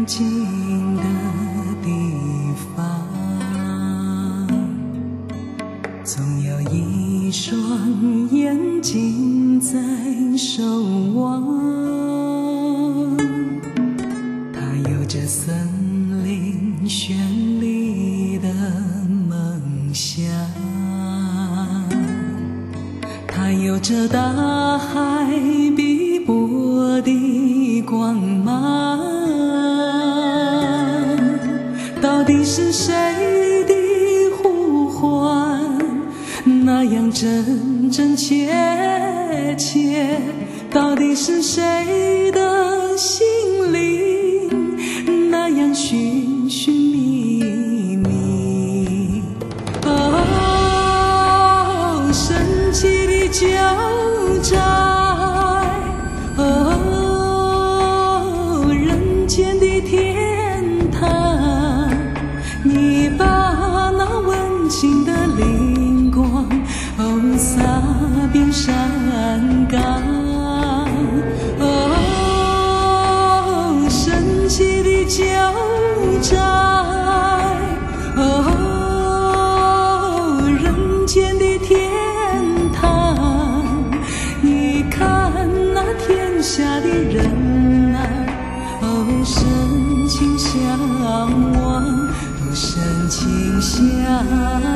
静的地方，总有一双眼睛在守望。它有着森林绚丽的梦想，它有着大海碧波的光芒。到底是谁的呼唤，那样真真切切？到底是谁的心灵，那样寻寻觅觅？哦，神奇的交战，哦，人间的天堂，你把那温情的灵光，哦，洒遍山岗。哦，神奇的交战，哦，人间的天堂，你看那天下的人啊，哦，深情相望，哦，深情相望。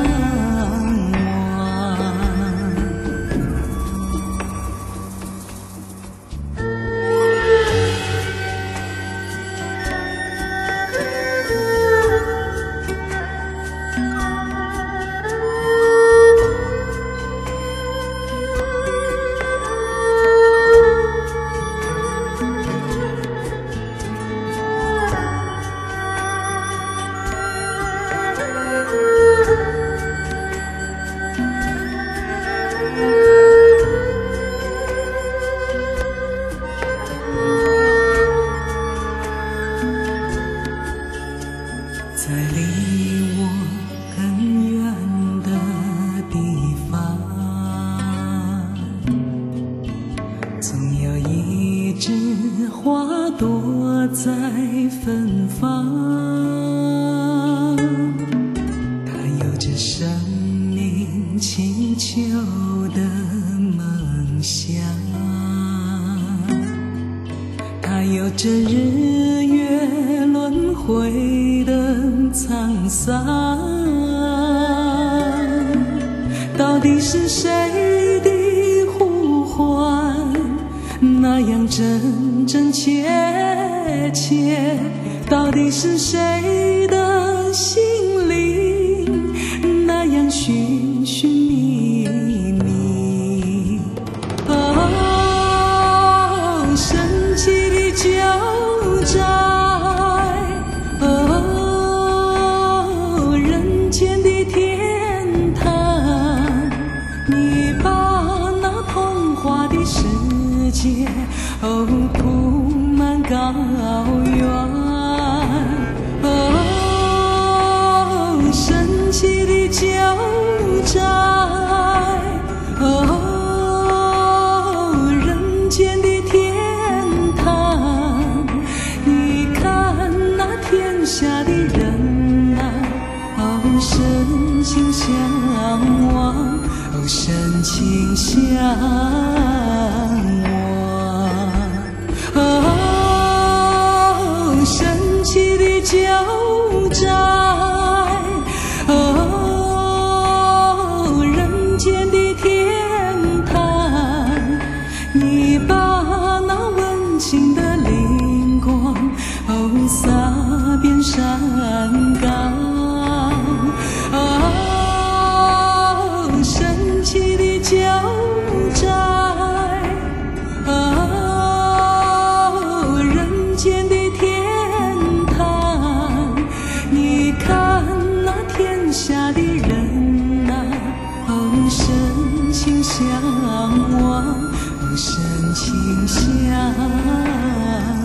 在离我很远的地方，总有一枝花朵在芬芳，它有着生命祈求的梦想，它有着日月轮回的沧桑。到底是谁的呼唤，那样真真切切？到底是谁的心灵，那样寻寻觅觅？哦，神奇的交战，哦，人间的天堂，你把那童话的世界，哦，铺满高原。哦，神奇的交战，哦，人间的天堂，你看那天下的人啊，哦，深情相望，哦，深情相望。哦，神奇的交战，哦，人间的天堂，你把那温情的灵光，哦，洒遍山岗。哦，神奇的交战，哦，人间的天堂，你看那天下的人啊，哦，深情相望，哦，深情相望。